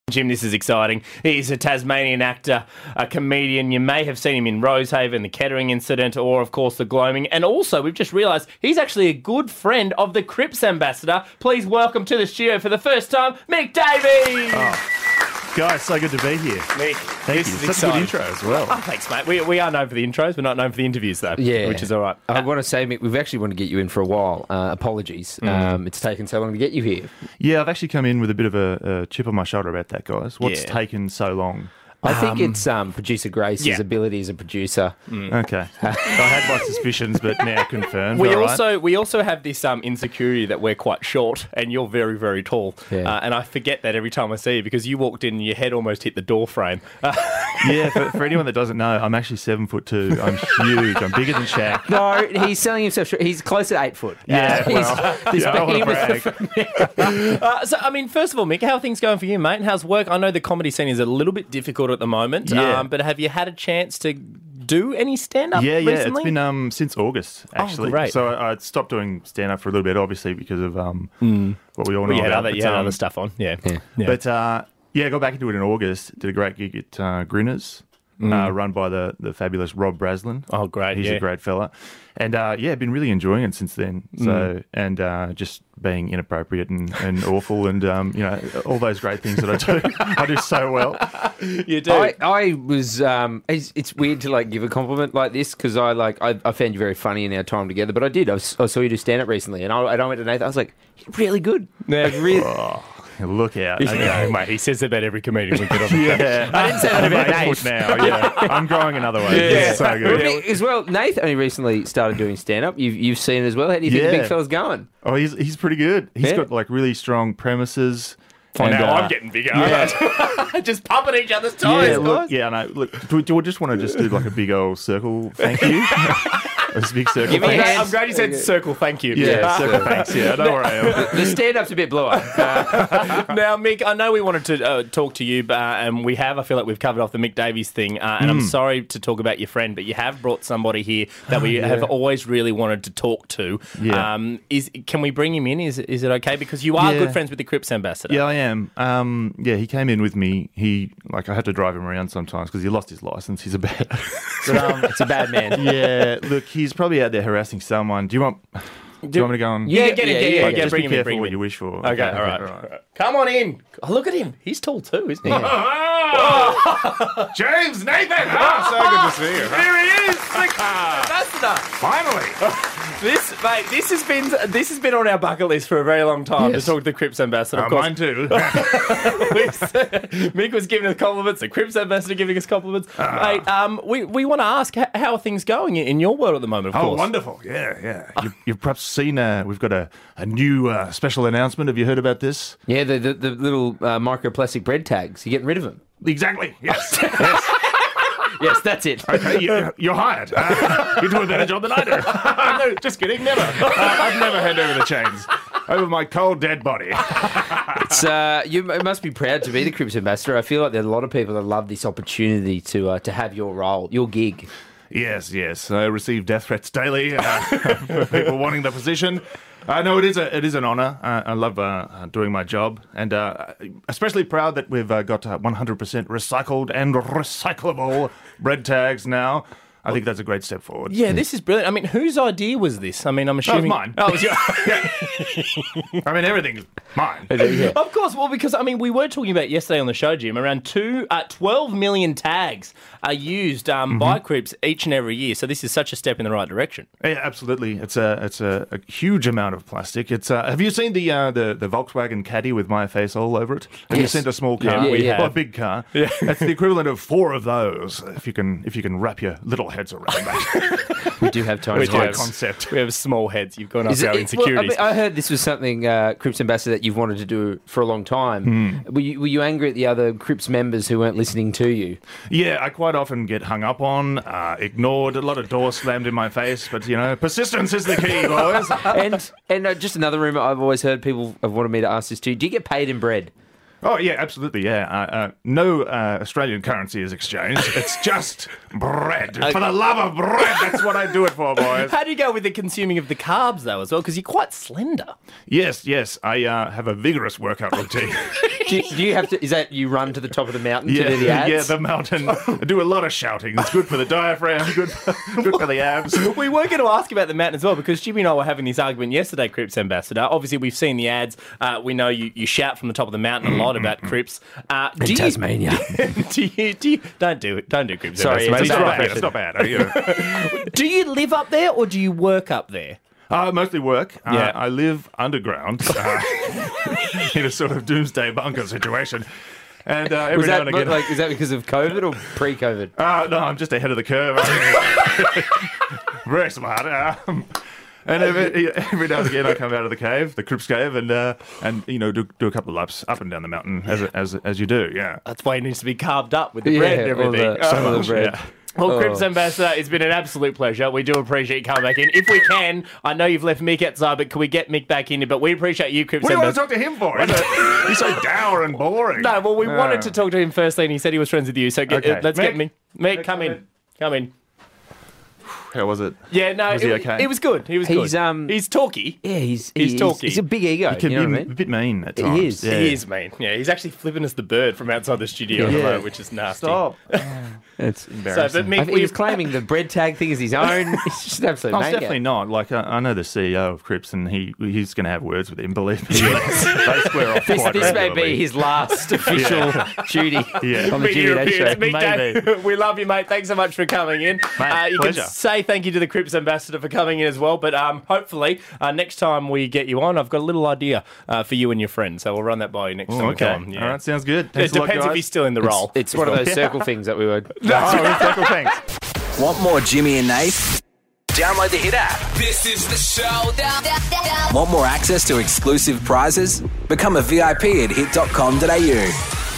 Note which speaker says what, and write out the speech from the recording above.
Speaker 1: Jim, this is exciting. He's a Tasmanian actor, a comedian. You may have seen him in Rosehaven, the Kettering incident, or, of course, the Gloaming. And also, we've just realised he's actually a good friend of the Crips ambassador. Please welcome to the studio for the first time, Mick Davies!
Speaker 2: Guys, so good to be here.
Speaker 1: Mick,
Speaker 2: Thank you.
Speaker 1: Such
Speaker 2: Such a good intro as well.
Speaker 1: Oh, thanks, mate. We are known for the intros. We're not known for the interviews, though, which is all right.
Speaker 3: I want to say, Mick, we've actually wanted to get you in for a while. Apologies. It's taken so long to get you here.
Speaker 2: Yeah, I've actually come in with a bit of a chip on my shoulder about that, guys. What's taken so long?
Speaker 3: I think it's producer Grace's ability as a producer.
Speaker 2: Okay. I had my suspicions, but now confirmed.
Speaker 1: We
Speaker 2: All right.
Speaker 1: we also have this insecurity that we're quite short and you're very, very tall.
Speaker 3: Yeah.
Speaker 1: And I forget that every time I see you because you walked in and your head almost hit the door frame.
Speaker 2: Yeah, for anyone that doesn't know, I'm actually 7'2". I'm huge. I'm bigger than Shaq.
Speaker 3: No, he's selling himself short. He's close to 8 foot.
Speaker 2: Yeah,
Speaker 3: This
Speaker 2: I don't want to
Speaker 3: behemoth
Speaker 2: brag.
Speaker 1: So, I mean, first of all, Mick, how are things going for you, mate? And how's work? I know the comedy scene is a little bit difficult at the moment,
Speaker 2: Yeah.
Speaker 1: but have you had a chance to do any stand-up
Speaker 2: Yeah,
Speaker 1: recently?
Speaker 2: it's been since August, actually.
Speaker 1: great.
Speaker 2: So I stopped doing stand-up for a little bit, obviously, because of what we all know
Speaker 1: You had
Speaker 2: about.
Speaker 1: other stuff on, yeah.
Speaker 2: But I got back into it in August. Did a great gig at Grinners, run by the fabulous Rob Braslin.
Speaker 1: Oh, great,
Speaker 2: He's
Speaker 1: yeah.
Speaker 2: a great fella. And been really enjoying it since then. So and just being inappropriate and awful and all those great things that I do. I do so well.
Speaker 1: You do.
Speaker 3: I was. It's weird to like give a compliment like this because I found you very funny in our time together. But I did. I saw you do stand up recently, and I went to Nathan. I was like, you're really good.
Speaker 1: Yeah.
Speaker 3: Like, really.
Speaker 2: Oh, look out. Okay.
Speaker 1: Yeah, mate, he says that about every comedian we get on the show.
Speaker 2: Yeah.
Speaker 3: I didn't say that
Speaker 2: I'm
Speaker 3: about
Speaker 2: 8
Speaker 3: Nate.
Speaker 2: foot now. Yeah. I'm growing another way.
Speaker 1: Yeah.
Speaker 2: So
Speaker 3: Well,
Speaker 2: good.
Speaker 3: Mick, as well, Nath only recently started doing stand up. You've seen it as well. How do you think the
Speaker 2: Yeah.
Speaker 3: big fella's going?
Speaker 2: Oh, he's pretty good. He's
Speaker 3: Yeah.
Speaker 2: got like really strong premises.
Speaker 1: Oh,
Speaker 2: And,
Speaker 1: now I'm getting bigger. Just pumping each other's toes,
Speaker 2: Yeah,
Speaker 1: guys.
Speaker 2: look, yeah, no. Look, do we just want to just do like a big old circle? Thank you. This big circle.
Speaker 3: Give me a
Speaker 2: thanks.
Speaker 3: hand.
Speaker 1: I'm glad you said circle, thank you.
Speaker 2: Yeah, circle. Thanks. Yeah, I know where I am.
Speaker 3: The stand up's a bit blue.
Speaker 1: Now, Mick, I know we wanted to talk to you, and we have. I feel like we've covered off the Mick Davies thing, and I'm sorry to talk about your friend, but you have brought somebody here that we have always really wanted to talk to.
Speaker 2: Yeah.
Speaker 1: Can we bring him in? Is it okay? Because you are
Speaker 2: Yeah.
Speaker 1: good friends with the Crips ambassador.
Speaker 2: Yeah, I am. He came in with me. I had to drive him around sometimes because he lost his license. He's a bad.
Speaker 3: It's a bad man.
Speaker 2: Yeah, look, he's probably out there harassing someone. Do you want me to go on?
Speaker 1: Yeah, get him.
Speaker 2: Like, just
Speaker 1: bring
Speaker 2: be
Speaker 1: him in.
Speaker 2: careful
Speaker 1: Bring him
Speaker 2: what
Speaker 1: in.
Speaker 2: you wish for.
Speaker 1: Okay, all right. Come on in. Oh, look at him. He's tall too, isn't he?
Speaker 4: James, Nathan! So good to see you.
Speaker 1: Here he is, the ambassador.
Speaker 4: Finally!
Speaker 1: This has been on our bucket list for a very long time to talk to the Crips ambassador. Of course,
Speaker 4: Mine too.
Speaker 1: Mick was giving us compliments. The Crips ambassador giving us compliments. Mate, we want to ask how are things going in your world at the moment? Of
Speaker 4: Oh,
Speaker 1: course.
Speaker 4: wonderful. Yeah.
Speaker 2: You've perhaps seen we've got a new special announcement. Have you heard about this?
Speaker 3: Yeah, the little microplastic bread tags. You're getting rid of them.
Speaker 4: Exactly. Yes.
Speaker 3: Yes, that's it.
Speaker 4: Okay, you're hired. You do a better job than I do. No, just kidding. Never. I've never hand over the chains. Over my cold, dead body.
Speaker 3: It's, you must be proud to be the Crips ambassador. I feel like there are a lot of people that love this opportunity to have your role, your gig.
Speaker 4: Yes. I receive death threats daily. People wanting the position. No, it is an honour. I love doing my job, and especially proud that we've got 100% recycled and recyclable bread tags now. I think that's a great step forward.
Speaker 1: Yeah, this is brilliant. I mean, whose idea was this? I mean, I'm
Speaker 4: That was
Speaker 1: assuming
Speaker 4: mine.
Speaker 1: Oh, it was your...
Speaker 4: I mean, everything's mine.
Speaker 1: Of course. Well, because I mean, we were talking about yesterday on the show, Jim. Around 12 million tags are used by Crips each and every year. So this is such a step in the right direction.
Speaker 2: Yeah, absolutely. It's a huge amount of plastic. It's have you seen the Volkswagen Caddy with my face all over it? Have you
Speaker 3: Yes.
Speaker 2: seen a small car?
Speaker 3: Yeah, we
Speaker 2: Well, a
Speaker 1: have.
Speaker 2: big car. Yeah. That's the equivalent of 4 of those. If you can wrap your little heads around that.
Speaker 3: We do have tiny
Speaker 1: We do
Speaker 2: High
Speaker 1: have-
Speaker 2: concept.
Speaker 1: We have small heads. You've gone up
Speaker 3: Is it-
Speaker 1: our
Speaker 3: well, I
Speaker 1: insecurities.
Speaker 3: mean, I heard this was something Crips ambassador that you've wanted to do for a long time. Were you angry at the other Crips members who weren't listening to you?
Speaker 2: Yeah, I quite often get hung up on, ignored, a lot of doors slammed in my face, but, persistence is the key, boys.
Speaker 3: And just another rumour I've always heard, people have wanted me to ask this too. Do you get paid in bread?
Speaker 4: Oh, yeah, absolutely, yeah. No Australian currency is exchanged. It's just bread. For the love of bread, that's what I do it for, boys.
Speaker 1: How do you go with the consuming of the carbs, though, as well? Because you're quite slender.
Speaker 4: Yes. I have a vigorous workout routine.
Speaker 3: Do you have to? Is that you run to the top of the mountain to do the ads?
Speaker 4: Yeah, the mountain. I do a lot of shouting. It's good for the diaphragm, good for the abs.
Speaker 1: We were going to ask about the mountain as well, because Jimmy and I were having this argument yesterday, Crips Ambassador. Obviously, we've seen the ads. We know you shout from the top of the mountain a lot about Crips.
Speaker 3: Tasmania.
Speaker 1: Don't do it. Don't do Crips
Speaker 3: Sorry,
Speaker 1: Ambassador.
Speaker 4: It's not bad.
Speaker 1: Do you live up there or do you work up there?
Speaker 4: Mostly work.
Speaker 1: Yeah.
Speaker 4: I live underground in a sort of doomsday bunker situation. And every now and again...
Speaker 3: is that because of COVID or pre-COVID?
Speaker 4: No, I'm just ahead of the curve. Very smart. And every now and again, I come out of the cave, the Crips cave, and do a couple of laps up and down the mountain as you do. Yeah,
Speaker 1: that's why it needs to be carved up with the bread and everything.
Speaker 3: Some of the bread.
Speaker 1: Yeah. Well, Crips Ambassador, it's been an absolute pleasure. We do appreciate you coming back in. If we can, I know you've left Mick outside, but can we get Mick back in? But we appreciate you, Crips
Speaker 4: Ambassador.
Speaker 1: Ambassador.
Speaker 4: What do you want to talk to him for? He's so dour and boring.
Speaker 1: No, well, we wanted to talk to him firstly, and he said he was friends with you. So let's get Mick. Mick, come in. Come in.
Speaker 4: How was it?
Speaker 1: Yeah, no,
Speaker 4: was he okay?
Speaker 1: It was good. He was good. He's talky.
Speaker 3: Yeah, he's
Speaker 1: talky.
Speaker 3: He's a big ego.
Speaker 4: He can
Speaker 3: you know
Speaker 4: be
Speaker 3: what I mean?
Speaker 4: a bit mean at times.
Speaker 3: He is.
Speaker 4: Yeah.
Speaker 1: He is mean. Yeah, he's actually flipping us the bird from outside the studio at the moment, which is nasty.
Speaker 4: Stop.
Speaker 3: It's
Speaker 1: embarrassing. So, but Mick,
Speaker 3: he was claiming the bread tag thing as his own. It's just an absolute
Speaker 4: It's
Speaker 3: maniac.
Speaker 4: definitely not. Like, I know the CEO of Crips, and he's going to have words with him, believe me. They square off quite
Speaker 3: This may
Speaker 4: regularly.
Speaker 3: be his last official duty on the Judy Day show.
Speaker 1: Mick, we love you, mate. Thanks so much for coming in.
Speaker 4: Mate,
Speaker 1: you
Speaker 4: pleasure.
Speaker 1: can say thank you to the Crips Ambassador for coming in as well, but hopefully next time we get you on, I've got a little idea for you and your friends, so we'll run that by you next time we come on. Yeah.
Speaker 4: All right, sounds good.
Speaker 1: It
Speaker 4: Thanks a lot,
Speaker 1: depends if
Speaker 4: guys.
Speaker 1: he's still in the role.
Speaker 3: It's one of those circle things that we would...
Speaker 4: Circle things.
Speaker 5: Want more Jimmy and Nate? Download the Hit app.
Speaker 6: This is the showdown.
Speaker 5: Want more access to exclusive prizes? Become a VIP at hit.com.au.